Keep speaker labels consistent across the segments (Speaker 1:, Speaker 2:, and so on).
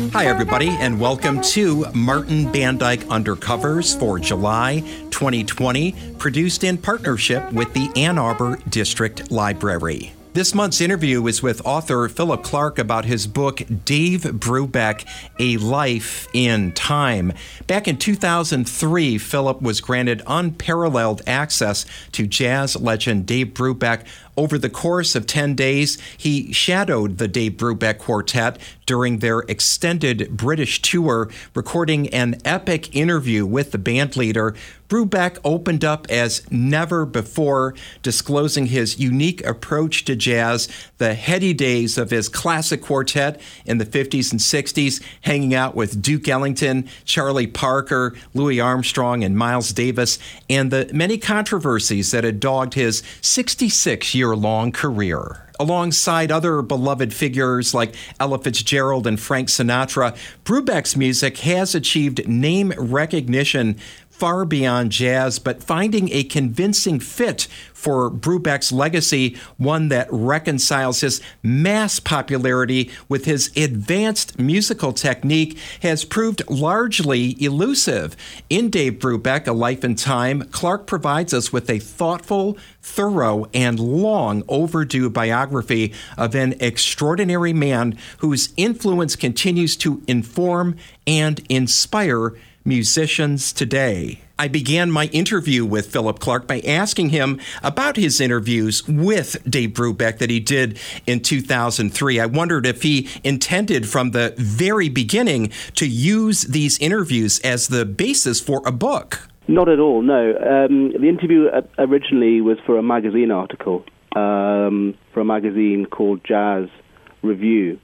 Speaker 1: Hi, everybody, and welcome to Martin Bandyke Undercovers for July 2020, produced in partnership with the Ann Arbor District Library. This month's interview is with author Philip Clark about his book, Dave Brubeck, A Life in Time. Back in 2003, Philip was granted unparalleled access to jazz legend Dave Brubeck. Over the course of 10 days, he shadowed the Dave Brubeck Quartet during their extended British tour, recording an epic interview with the band leader. Brubeck opened up as never before, disclosing his unique approach to jazz, the heady days of his classic quartet in the 50s and 60s, hanging out with Duke Ellington, Charlie Parker, Louis Armstrong, and Miles Davis, and the many controversies that had dogged his 66-year-long career. Alongside other beloved figures like Ella Fitzgerald and Frank Sinatra, Brubeck's music has achieved name recognition far beyond jazz, but finding a convincing fit for Brubeck's legacy, one that reconciles his mass popularity with his advanced musical technique, has proved largely elusive. In Dave Brubeck, A Life in Time, Clark provides us with a thoughtful, thorough, and long overdue biography of an extraordinary man whose influence continues to inform and inspire musicians today. I began my interview with Philip Clark by asking him about his interviews with Dave Brubeck that he did in 2003. I wondered if he intended from the very beginning to use these interviews as the basis for a book.
Speaker 2: Not at all, no. The interview originally was for a magazine article, for a magazine called Jazz Review.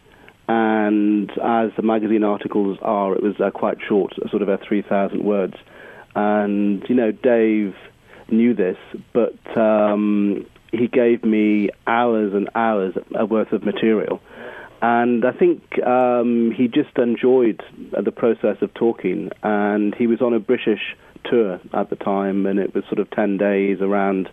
Speaker 2: And as the magazine articles are, it was quite short, sort of 3,000 words. And, you know, Dave knew this, but he gave me hours and hours worth of material. And I think he just enjoyed the process of talking. And he was on a British tour at the time, and it was sort of 10 days around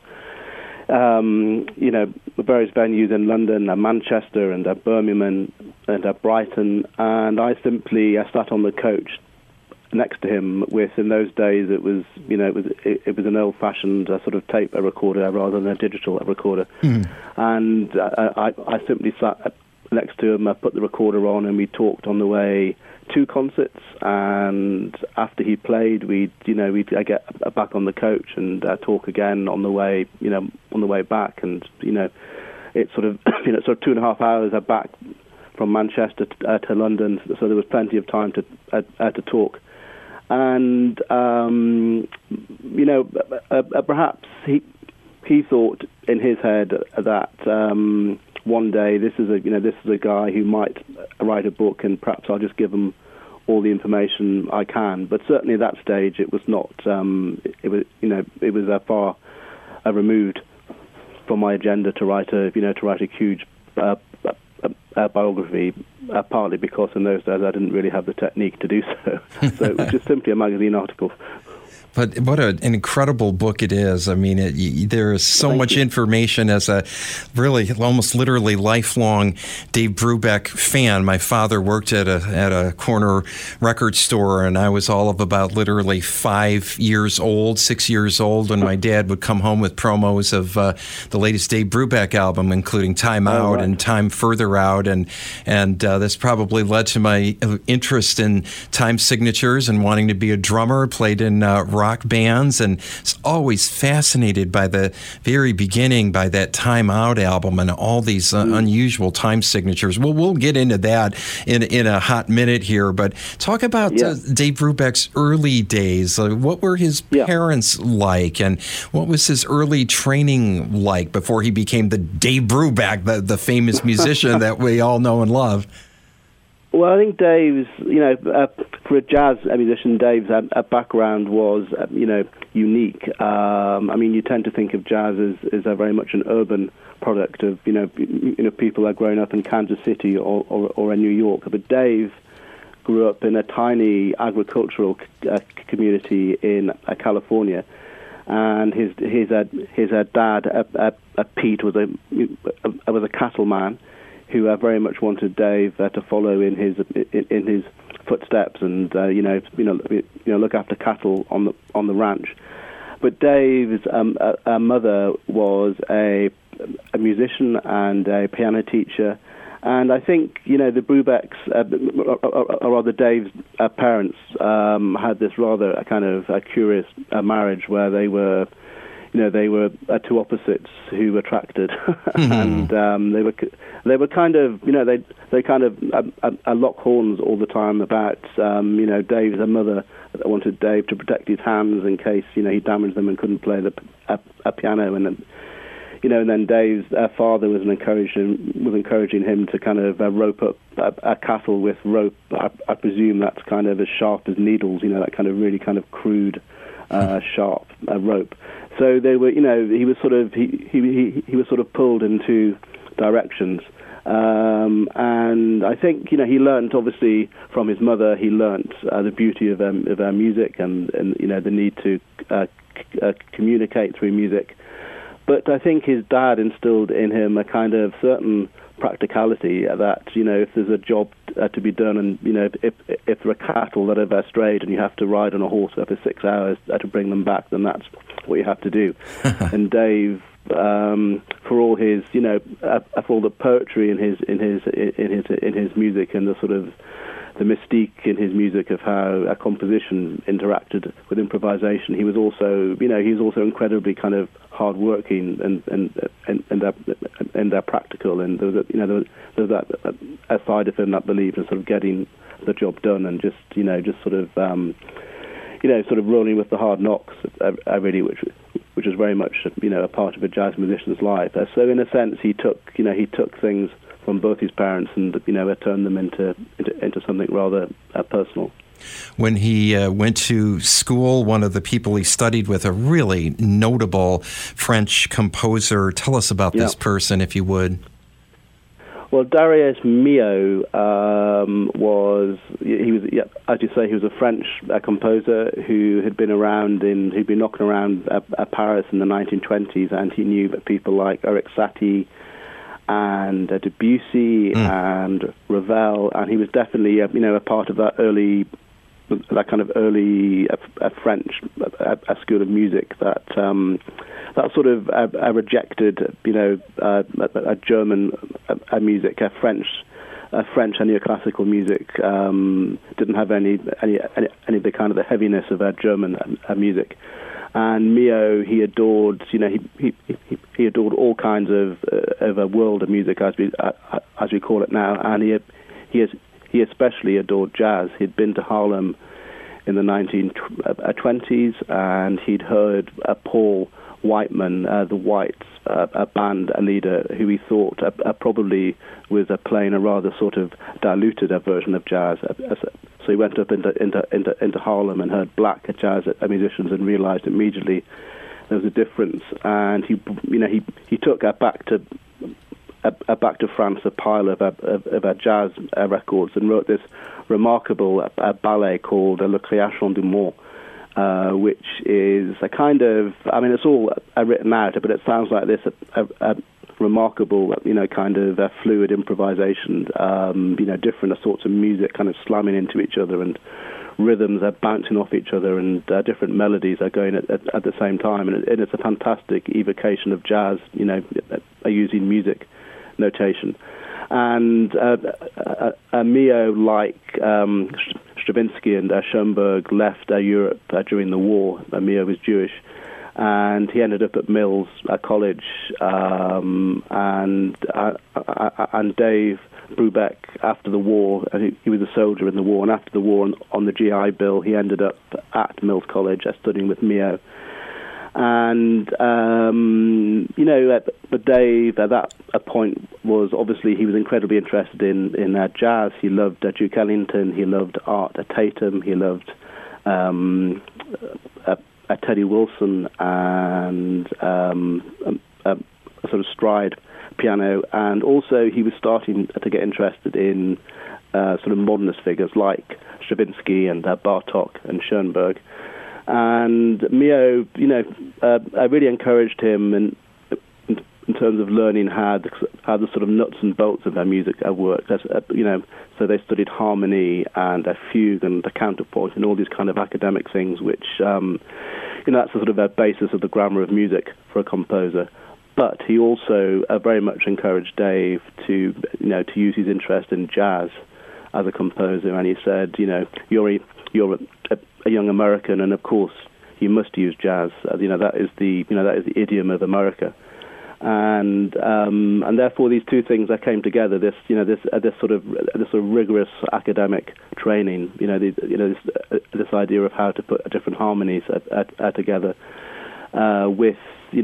Speaker 2: various venues in London, Manchester, and Birmingham, and Brighton, and I sat on the coach next to him. In those days, it was an old-fashioned sort of tape recorder rather than a digital recorder, and I simply sat next to him. I put the recorder on, and we talked on the way to concerts, and after he played, I get back on the coach and talk again on the way back, and it's sort of 2.5 hours back from Manchester to London, so there was plenty of time to talk, and perhaps he thought in his head that one day this is a guy who might write a book, and perhaps I'll just give him all the information I can. But certainly at that stage, it was not. It was far removed from my agenda to write a huge biography. Partly because in those days I didn't really have the technique to do so. So it was just simply a magazine article.
Speaker 1: But what an incredible book it is. I mean, there is so much information as a really, almost literally lifelong Dave Brubeck fan. My father worked at a corner record store, and I was all of about literally 6 years old, when my dad would come home with promos of the latest Dave Brubeck album, including Time Out and Time Further Out. And this probably led to my interest in time signatures and wanting to be a drummer, played in rock bands, and was always fascinated by the very beginning, by that Time Out album and all these unusual time signatures. We'll get into that in a hot minute here, but talk about Dave Brubeck's early days. What were his parents like, and what was his early training like before he became the Dave Brubeck, the famous musician that we all know and love?
Speaker 2: Well, I think Dave's, for a jazz musician, Dave's background was, unique. You tend to think of jazz as very much an urban product of, people that are growing up in Kansas City or in New York. But Dave grew up in a tiny agricultural community in California, and his dad, Pete, was a cattleman who very much wanted Dave to follow in his footsteps and look after cattle on the ranch. But Dave's mother was a musician and a piano teacher, and I think the Brubecks, or rather Dave's parents, had this rather kind of curious marriage where they were two opposites who attracted, and they were kind of they kind of lock horns all the time about Dave's mother wanted Dave to protect his hands in case he damaged them and couldn't play a piano, and then Dave's father was encouraging him to kind of rope up a cattle with rope. I presume that's kind of as sharp as needles, that kind of really kind of crude sharp rope. So they were, he was sort of he was sort of pulled in two directions, and I think he learnt obviously from his mother. He learnt the beauty of music and the need to communicate through music. But I think his dad instilled in him a kind of certain practicality that if there's a job to be done, and if there are cattle that have strayed and you have to ride on a horse for 6 hours to bring them back, then that's what you have to do. And Dave, for all his for all the poetry in his music and the sort of the mystique in his music of how a composition interacted with improvisation, he was also incredibly kind of hardworking and practical, and there was a side of him that believed in sort of getting the job done and just sort of rolling with the hard knocks, really, which is very much a part of a jazz musician's life. So in a sense, he took things from both his parents and turned them into something rather personal.
Speaker 1: When he went to school, one of the people he studied with, a really notable French composer. Tell us about this person, if you would.
Speaker 2: Well, Darius Milhaud as you say, he was a French composer who had been who'd been knocking around Paris in the 1920s, and he knew people like Erik Satie and Debussy and Ravel, and he was definitely a part of that kind of early French school of music that sort of rejected a German music, a French and neoclassical music, didn't have any of the kind of the heaviness of German music. And Milhaud, he adored, he adored all kinds of a world of music as we call it now, and he especially adored jazz. He'd been to Harlem in the 1920s, and he'd heard Paul Whiteman, the Whites, a band leader who he thought probably was playing a rather sort of diluted version of jazz. So he went up into Harlem and heard black jazz musicians and realized immediately there was a difference. And he took back to France a pile of jazz records and wrote this remarkable ballet called Le Création du Monde, which is a kind of, it's all written out, but it sounds like this a remarkable, kind of fluid improvisation, different sorts of music kind of slamming into each other, and rhythms are bouncing off each other, and different melodies are going at the same time, and it's a fantastic evocation of jazz, using music notation. And Milhaud, like Stravinsky and Schoenberg, left Europe during the war. Milhaud was Jewish, and he ended up at Mills College. And Dave Brubeck, after the war, he was a soldier in the war, and after the war on the GI Bill, he ended up at Mills College studying with Milhaud. And but Dave at that point was obviously, he was incredibly interested in jazz. He loved Duke Ellington. He loved Art Tatum. He loved Teddy Wilson and a sort of stride piano. And also he was starting to get interested in sort of modernist figures like Stravinsky and Bartók and Schoenberg. And Milhaud, I really encouraged him in terms of learning how the sort of nuts and bolts of their music work. So they studied harmony and a fugue and the counterpoint and all these kind of academic things, which that's the sort of a basis of the grammar of music for a composer. But he also very much encouraged Dave to use his interest in jazz as a composer, and he said, you're a young American, and of course you must use jazz. That is the idiom of America. And therefore these two things that came together, this sort of rigorous academic training, this idea of how to put different harmonies together, with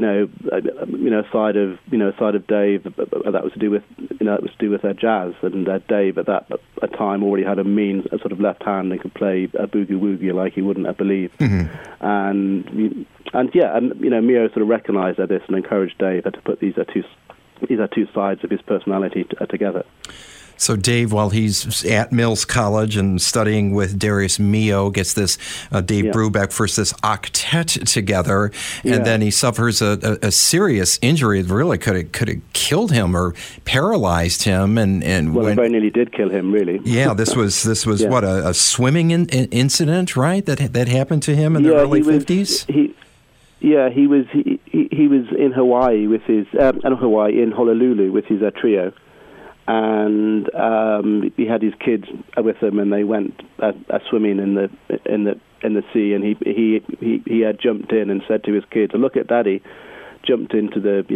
Speaker 2: a side of Dave that was to do with jazz, and Dave at that time already had a sort of left hand and could play a boogie woogie like he wouldn't, I believe. Mm-hmm. And Mio sort of recognised this and encouraged Dave to put these are two sides of his personality together.
Speaker 1: So Dave, while he's at Mills College and studying with Darius Milhaud, gets this Dave Brubeck first this octet together, and then he suffers a serious injury that really could have killed him or paralyzed him. And
Speaker 2: it very nearly did kill him, really.
Speaker 1: Yeah, this was what, a swimming incident, right? That happened to him in the early 50s.
Speaker 2: He was in Hawaii with his in Honolulu with his trio. And he had his kids with him, and they went swimming in the sea. And he had jumped in and said to his kids, "Look at Daddy!" Jumped into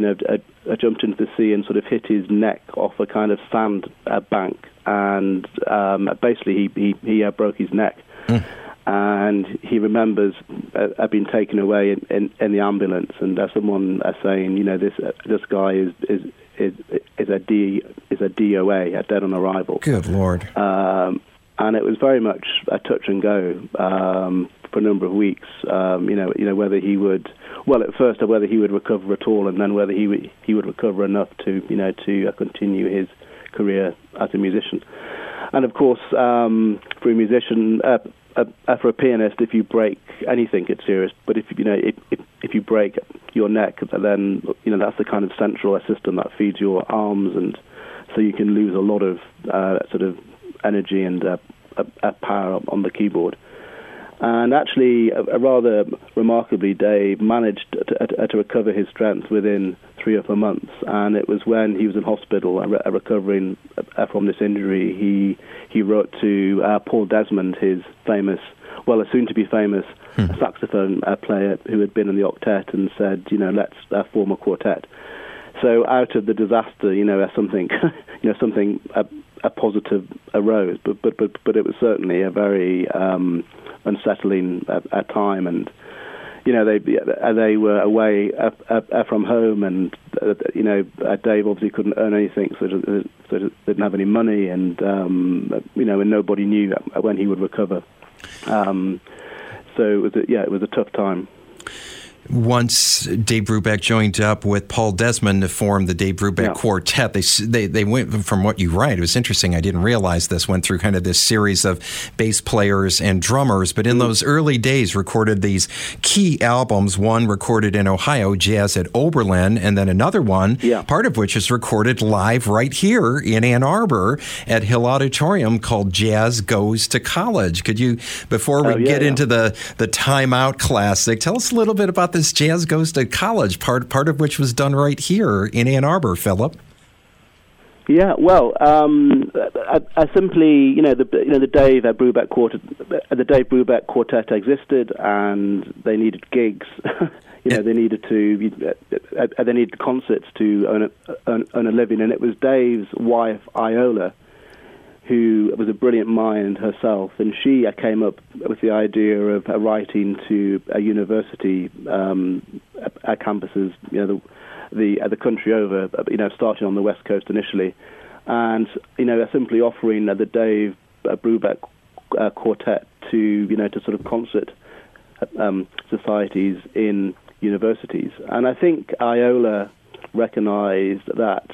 Speaker 2: the sea and sort of hit his neck off a kind of sand bank, and basically he broke his neck. Mm. And he remembers being taken away in the ambulance, and someone saying, this guy is a DOA, a dead on arrival.
Speaker 1: Good Lord!
Speaker 2: And it was very much a touch and go for a number of weeks. Whether he would, at first whether he would recover at all, and then whether he would recover enough to continue his career as a musician. And of course, for a musician. For a pianist, if you break anything, it's serious. But if you break your neck, then that's the kind of central system that feeds your arms, and so you can lose a lot of sort of energy and power on the keyboard. And actually, rather remarkably, Dave managed to recover his strength within 3 or 4 months. And it was when he was in hospital recovering from this injury, he wrote to Paul Desmond, his famous, soon-to-be famous saxophone player who had been in the octet, and said, let's form a quartet. So out of the disaster, something a positive arose, but it was certainly a very unsettling at time, and they were away from home, and Dave obviously couldn't earn anything, so didn't have any money, and and nobody knew when he would recover. So it was a tough time.
Speaker 1: Once Dave Brubeck joined up with Paul Desmond to form the Dave Brubeck Quartet, they went, from what you write, it was interesting, I didn't realize this, went through kind of this series of bass players and drummers, but in those early days recorded these key albums, one recorded in Ohio, Jazz at Oberlin, and then another one, part of which is recorded live right here in Ann Arbor at Hill Auditorium, called Jazz Goes to College. Could you, before we get into the Time Out classic, tell us a little bit about this Jazz Goes to College, part of which was done right here in Ann Arbor, Philip?
Speaker 2: Yeah, well, I simply, the Dave Brubeck Quartet, the Dave Brubeck Quartet existed, and they needed gigs. They needed concerts to earn a living, and it was Dave's wife Iola, who was a brilliant mind herself, and she came up with the idea of writing to a university campuses, the country over, starting on the West Coast initially, and simply offering the Dave Brubeck Quartet to to sort of concert societies in universities, and I think Iola recognized that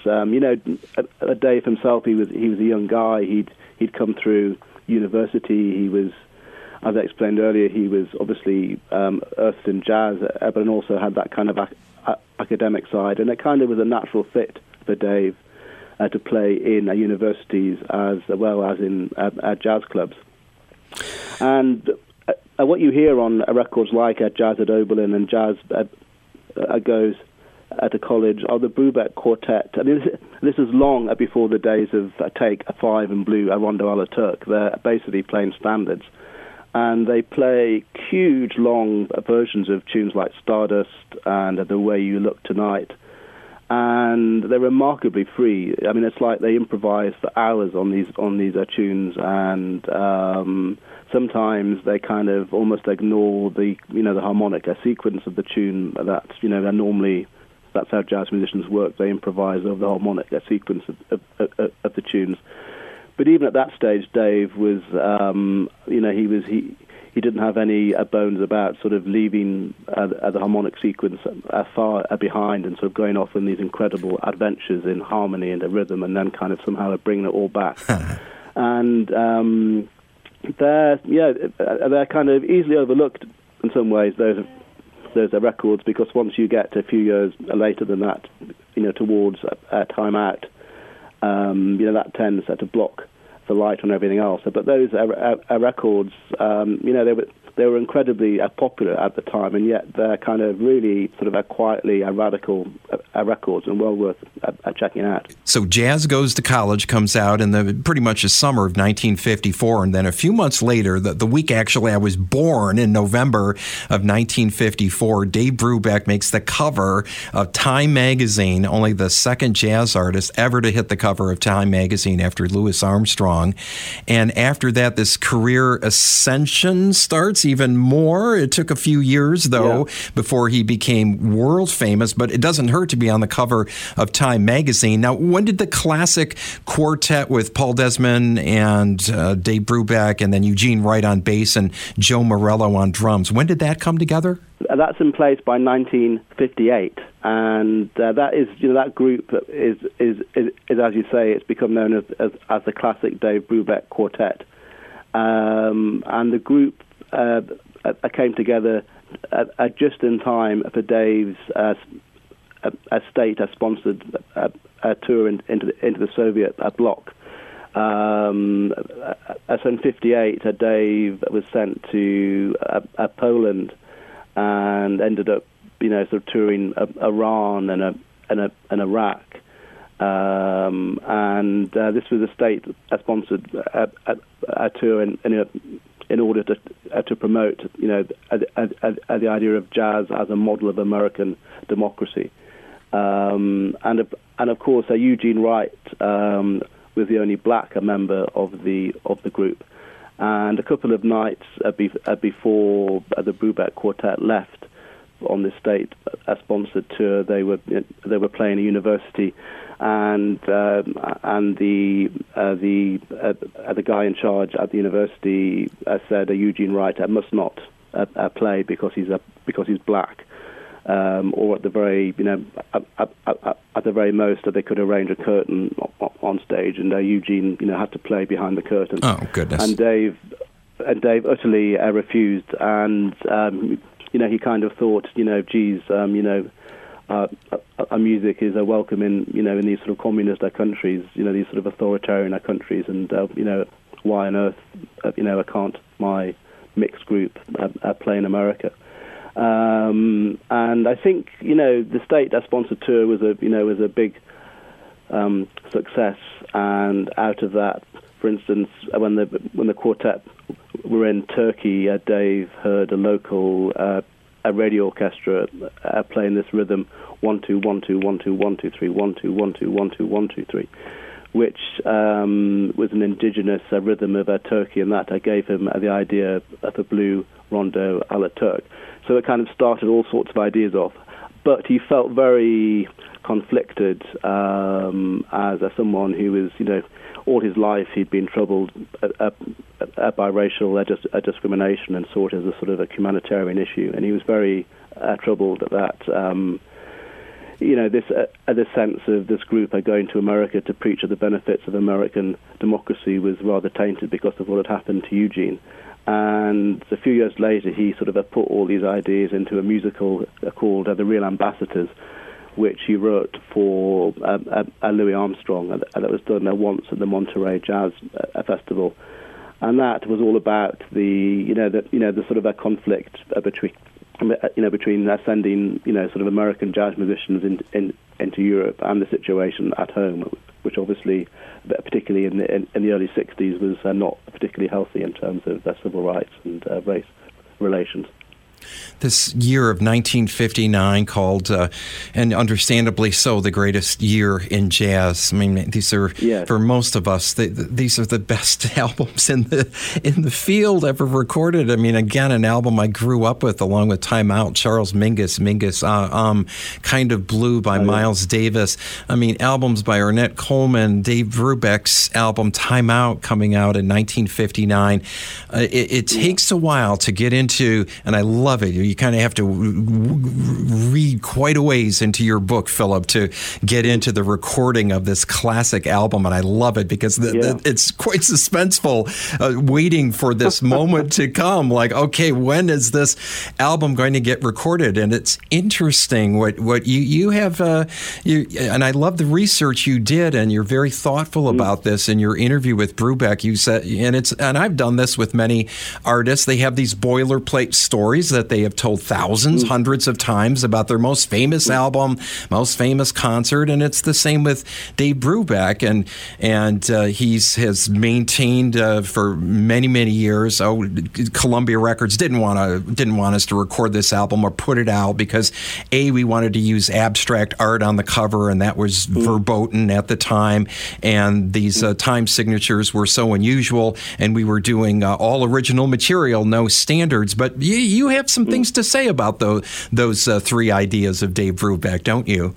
Speaker 2: Dave himself, he was a young guy. He'd come through university. He was, as I explained earlier, he was obviously earthed in jazz, but also had that kind of academic side, and it kind of was a natural fit for Dave to play in universities as well as in jazz clubs. And what you hear on records like Jazz at Oberlin and Jazz Goes at a College are the Brubeck Quartet. I mean, this is long before the days of Take a Five and Blue, a Rondo a la Turk. They're basically playing standards. And they play huge, long versions of tunes like Stardust and The Way You Look Tonight. And they're remarkably free. I mean, it's like they improvise for hours on these tunes, and sometimes they kind of almost ignore the harmonic sequence of the tune. That they're normally, that's how jazz musicians work. They improvise over the harmonic sequence of the tunes. But even at that stage, Dave was, he didn't have any bones about sort of leaving the harmonic sequence far behind and sort of going off on these incredible adventures in harmony and the rhythm, and then kind of somehow bringing it all back. And they're kind of easily overlooked in some ways. Those are records, because once you get a few years later than that, towards Time Out, that tends to block the light on everything else. But those records, they were incredibly popular at the time, and yet they're kind of really sort of quietly radical records and well worth checking out.
Speaker 1: So Jazz Goes to College comes out in pretty much the summer of 1954, and then a few months later, the week actually I was born, in November of 1954, Dave Brubeck makes the cover of Time magazine, only the second jazz artist ever to hit the cover of Time magazine after Louis Armstrong. And after that, this career ascension starts even more. It took a few years, though, before he became world famous, but it doesn't hurt to be on the cover of Time magazine. Now, when did the classic quartet with Paul Desmond and Dave Brubeck and then Eugene Wright on bass and Joe Morello on drums, when did that come together?
Speaker 2: That's in place by 1958, and that is, that group is as you say, it's become known as the classic Dave Brubeck Quartet, and the group came together just in time for Dave's state-sponsored tour into the Soviet bloc. So in '58, Dave was sent to Poland and ended up, sort of touring Iran and Iraq. And this was a state-sponsored tour in order to promote, the idea of jazz as a model of American democracy. And of course, Eugene Wright was the only black member of the group. And a couple of nights before the Brubeck Quartet left on this state-sponsored tour, they were playing a university, and the guy in charge at the university said Eugene Wright must not play because he's black. Or at the very most, they could arrange a curtain on stage, and Eugene had to play behind the curtain.
Speaker 1: Oh goodness!
Speaker 2: And Dave utterly refused, and he kind of thought, our music is welcome in in these sort of communist countries, these sort of authoritarian countries, and why on earth can't my mixed group play in America? And I think the state-sponsored tour was a big success, and out of that, for instance, when the quartet were in Turkey, Dave heard a local a radio orchestra playing this rhythm 1-2 1-2 1-2 1-2 3 1-2 1-2 1-2 1-2 3, which was an indigenous rhythm of Turkey, and that gave him the idea of a blue rondo a la Turk. So it kind of started all sorts of ideas off. But he felt very conflicted as someone who was, all his life he'd been troubled by racial discrimination and saw it as a sort of a humanitarian issue. And he was very troubled at that. This sense of this group going to America to preach of the benefits of American democracy was rather tainted because of what had happened to Eugene. And a few years later, he sort of put all these ideas into a musical called The Real Ambassadors, which he wrote for Louis Armstrong, and that was done once at the Monterey Jazz Festival, and that was all about the sort of a conflict between sending sort of American jazz musicians into Europe and the situation at home, which obviously, particularly in the early '60s, was not particularly healthy in terms of civil rights and race relations.
Speaker 1: This year of 1959 called, and understandably so, the greatest year in jazz. I mean, these are, for most of us, these are the best albums in the field ever recorded. I mean, again, an album I grew up with along with Time Out, Charles Mingus, Kind of Blue by Miles Davis. I mean, albums by Ornette Coleman, Dave Brubeck's album Time Out coming out in 1959. It takes a while to get into, and I love it. You kind of have to read quite a ways into your book, Philip, to get into the recording of this classic album, and I love it because it's quite suspenseful, waiting for this moment to come. Like, okay, when is this album going to get recorded? And it's interesting what you have, and I love the research you did, and you're very thoughtful about this in your interview with Brubeck. You said, and I've done this with many artists. They have these boilerplate stories that they have told thousands, hundreds of times about their most famous album, most famous concert, and it's the same with Dave Brubeck, and he has maintained for many years. Columbia Records didn't want us to record this album or put it out because we wanted to use abstract art on the cover, and that was verboten at the time, and these time signatures were so unusual, and we were doing all original material, no standards. But you have some things to say about those three ideas of Dave Brubeck, don't you?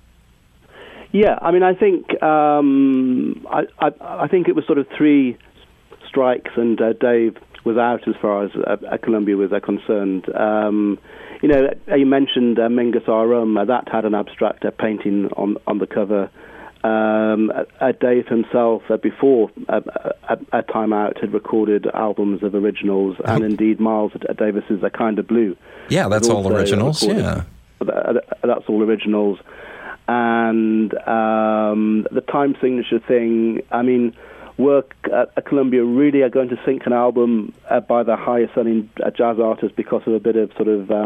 Speaker 2: Yeah, I mean, I think I think it was sort of three strikes, and Dave was out as far as Columbia was concerned. You mentioned Mingus R. that had an abstract painting on the cover. Dave himself, before a Time Out, had recorded albums of originals, and indeed Miles Davis's A Kind of Blue.
Speaker 1: Yeah, that's all originals. Yeah,
Speaker 2: that's all originals. And the time signature thing, I mean, work at Columbia really are going to sync an album by the highest selling jazz artist because of a bit of sort of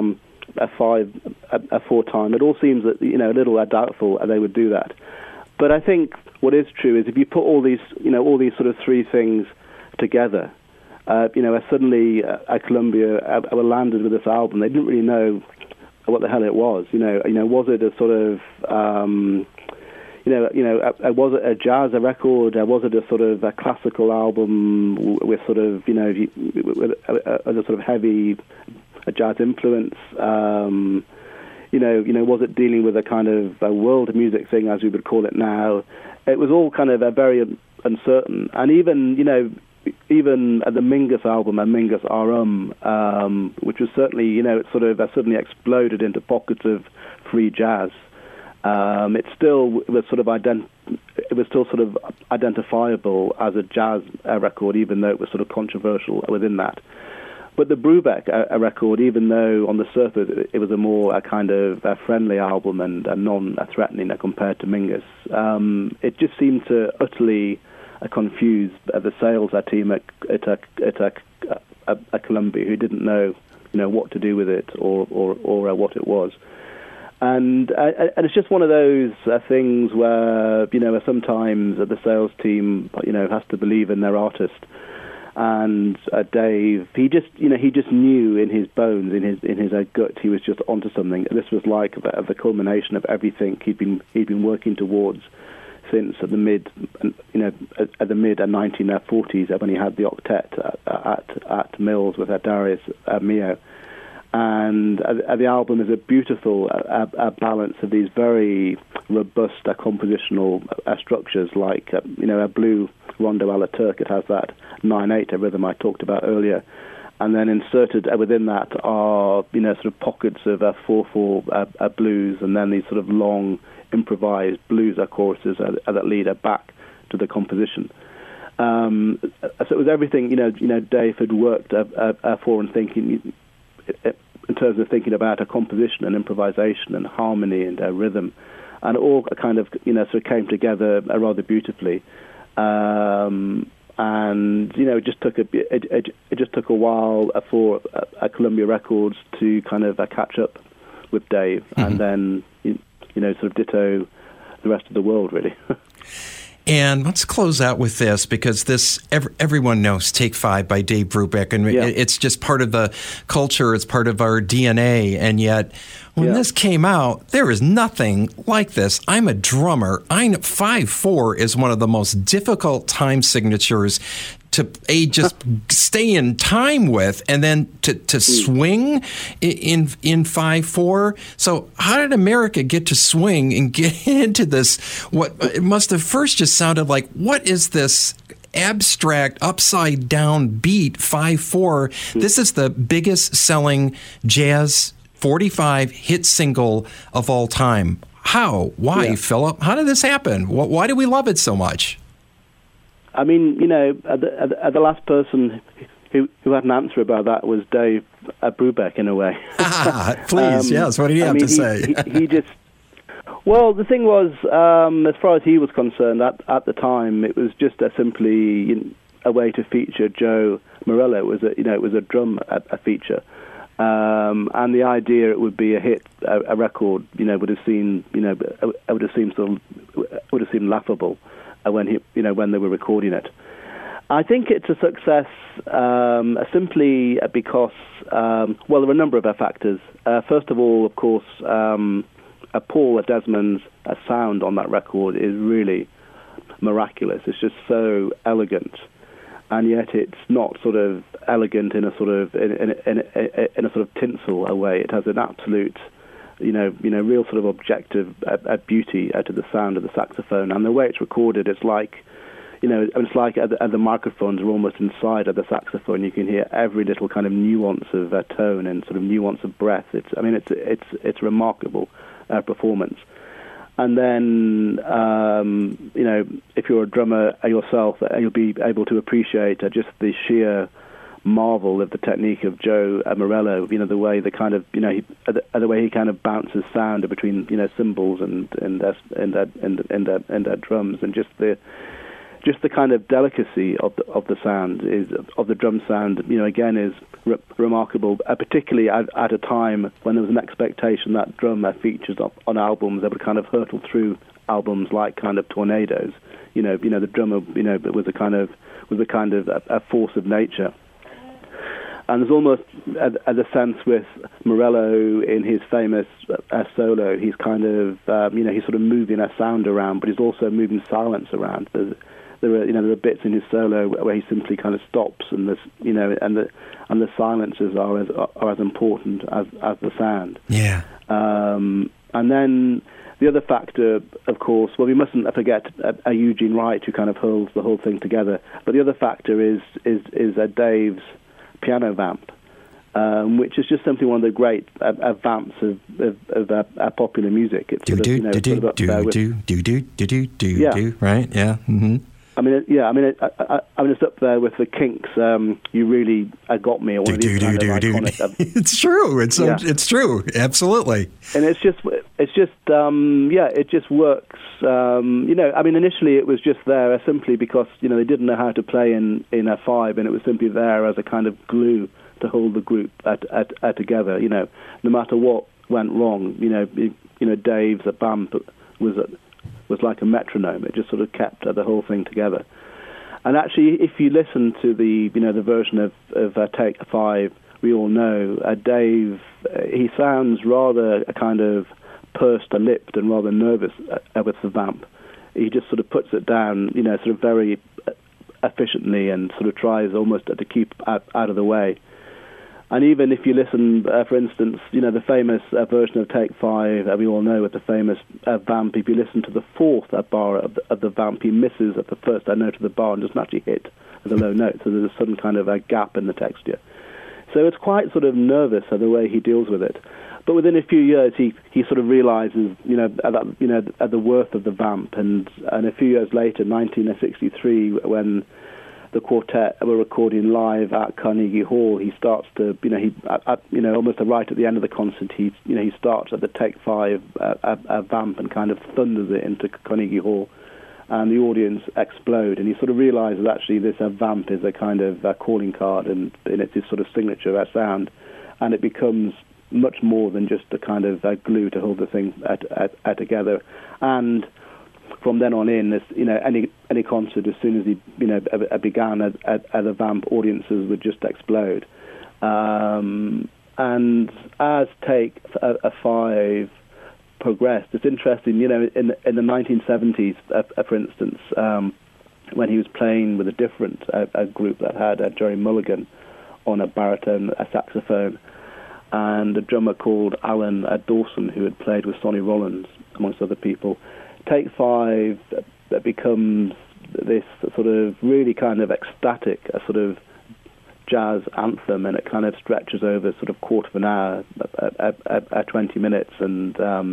Speaker 2: a four time. It all seems that a little doubtful they would do that. But I think what is true is if you put all these sort of three things together, suddenly at Columbia were landed with this album. They didn't really know what the hell it was. Was it a sort of was it a jazz record? Was it a sort of a classical album with sort of with a sort of heavy jazz influence? Was it dealing with a kind of a world music thing, as we would call it now? It was all kind of very uncertain. And even at the Mingus album, and Mingus R. Which was certainly, it sort of suddenly exploded into pockets of free jazz. It still was sort of identifiable as a jazz record, even though it was sort of controversial within that. But the Brubeck record, even though on the surface it was a more kind of friendly album and non-threatening compared to Mingus, it just seemed to utterly confuse the sales team at Columbia, who didn't know what to do with it or what it was. And it's just one of those things where sometimes the sales team has to believe in their artist. And Dave, he just knew in his bones, in his gut, he was just onto something. This was like the culmination of everything he'd been working towards since at the mid 1940s, when he had the octet at Mills with Darius Milhaud. And the album is a beautiful balance of these very robust compositional structures, like a blue rondo a la Turk. It has that 9/8 rhythm I talked about earlier, and then inserted within that are sort of pockets of 4/4 blues, and then these sort of long improvised blues choruses that lead back to the composition. So it was everything Dave had worked for and thinking. in terms of thinking about a composition and improvisation and harmony and rhythm, and it all kind of sort of came together rather beautifully. And it just took a while for Columbia Records to kind of catch up with Dave, and then sort of ditto the rest of the world, really.
Speaker 1: And let's close out with this, because everyone knows Take 5 by Dave Brubeck, and it's just part of the culture, it's part of our DNA, and yet when this came out, there is nothing like this. I'm a drummer. 5/4 is one of the most difficult time signatures to just stay in time with, and then to swing in 5/4. So how did America get to swing and get into this? What it must have first just sounded like, what is this abstract upside down beat 5/4? This is the biggest selling jazz 45 hit single of all time. How? Why, Philip? How did this happen? Why do we love it so much?
Speaker 2: I mean, the last person who had an answer about that was Dave Brubeck, in a way.
Speaker 1: Please, yes. What did he have to say?
Speaker 2: He just... Well, the thing was, as far as he was concerned, at the time, it was just simply a way to feature Joe Morello. It was a drum a feature. And the idea it would be a hit, a record, would have seemed laughable when they were recording it. I think it's a success simply because there are a number of factors. First of all, of course, Paul Desmond's sound on that record is really miraculous. It's just so elegant. And yet it's not sort of elegant in a sort of in a sort of tinsel way. It has an absolute, real sort of objective beauty to the sound of the saxophone, and the way it's recorded. It's like, it's like the microphones are almost inside of the saxophone. You can hear every little kind of nuance of tone and sort of nuance of breath. It's a remarkable performance. And then, if you're a drummer yourself, you'll be able to appreciate just the sheer marvel of the technique of Joe Morello. The way the kind of, the way he kind of bounces sound between, cymbals and drums, and just the kind of delicacy of the sound of the drum sound. Again, is remarkable, particularly at a time when there was an expectation that drum features on albums that would kind of hurtle through albums like kind of tornadoes. The drummer, was a kind of a force of nature. And there's almost a sense with Morello in his famous solo. He's kind of, he's sort of moving a sound around, but he's also moving silence around. There are bits in his solo where he simply kind of stops, and the silences are as important as the sound.
Speaker 1: Yeah.
Speaker 2: And then the other factor, of course, we mustn't forget Eugene Wright, who kind of holds the whole thing together. But the other factor is Dave's piano vamp, which is just simply one of the great vamps of popular music. It's
Speaker 1: right? Yeah. Mm-hmm.
Speaker 2: It's up there with the Kinks. You really got me. Iconic.
Speaker 1: It's true. It's true. Absolutely.
Speaker 2: And it just works. Initially it was just there simply because they didn't know how to play in F5, and it was simply there as a kind of glue to hold the group together. No matter what went wrong, Dave's vamp was like a metronome. It just sort of kept the whole thing together. And actually, if you listen to the version of Take 5, we all know Dave. He sounds rather kind of pursed-lipped and rather nervous with the vamp. He just sort of puts it down, sort of very efficiently, and sort of tries almost to keep out of the way. And even if you listen, for instance, the famous version of Take 5, we all know, with the famous vamp, if you listen to the fourth bar of the vamp, he misses at the first note of the bar and doesn't actually hit the low note, so there's a sudden kind of a gap in the texture. So it's quite sort of nervous the way he deals with it. But within a few years, he sort of realizes, at the worth of the vamp, and a few years later, 1963, when the quartet were recording live at Carnegie Hall, he starts to, almost right at the end of the concert, he starts at the Take 5 a vamp and kind of thunders it into Carnegie Hall, and the audience explode, and he sort of realizes actually this vamp is a kind of calling card, and it's his sort of signature sound, and it becomes much more than just a kind of glue to hold the thing together. And from then on in, any concert, as soon as he began at a vamp, audiences would just explode. And as Take 5 progressed, it's interesting. In the 1970s, for instance, when he was playing with a group that had Jerry Mulligan on a baritone, a saxophone, and a drummer called Alan Dawson, who had played with Sonny Rollins, amongst other people. Take 5 that becomes this sort of really kind of ecstatic, a sort of jazz anthem, and it kind of stretches over sort of quarter of an hour, 20 minutes, and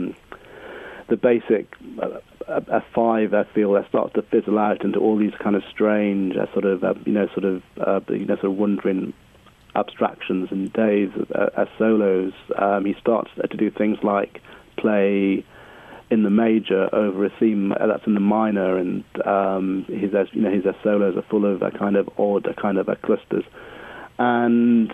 Speaker 2: the basic a 5, I feel, that starts to fizzle out into all these kind of strange, sort of wondering abstractions. And Dave, as solos, he starts to do things like play in the major over a theme that's in the minor, and his solos are full of a kind of odd, clusters, and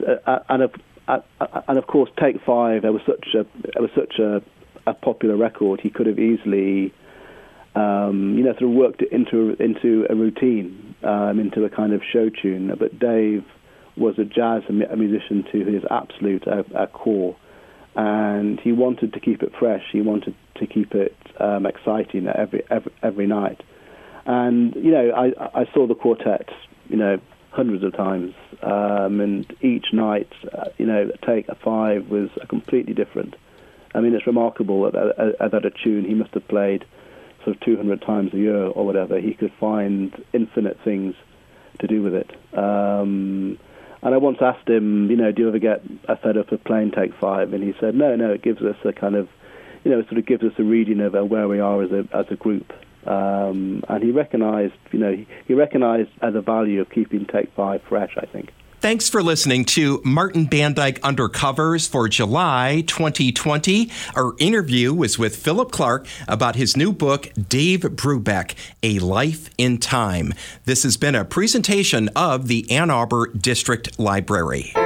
Speaker 2: of course, Take 5. It was such a popular record. He could have easily, sort of worked it into a routine, into a kind of show tune. But Dave was a jazz musician to his absolute core, and he wanted to keep it fresh. He wanted to keep it exciting every night. And I saw the quartet, hundreds of times, and each night, Take 5 was completely different. I mean, it's remarkable that a tune he must have played sort of 200 times a year or whatever. He could find infinite things to do with it. And I once asked him, do you ever get fed up of playing Take 5? And he said, no, it gives us a kind of, it sort of gives us a reading of where we are as a group. And he recognized the value of keeping Take 5 fresh, I think.
Speaker 1: Thanks for listening to Martin Bandyke Undercovers for July 2020. Our interview was with Philip Clark about his new book, Dave Brubeck, A Life in Time. This has been a presentation of the Ann Arbor District Library.